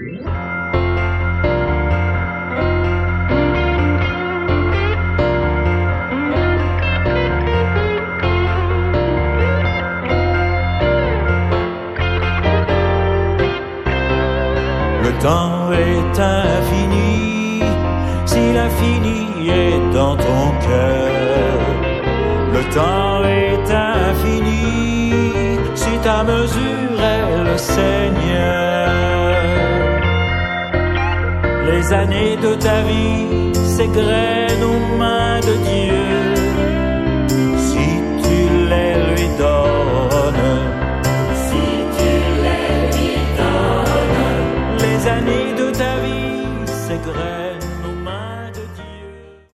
Le temps est infini, si l'infini est dans ton cœur. Le temps est infini, si ta mesure est le Seigneur. Les années de ta vie s'égrènent aux mains de Dieu.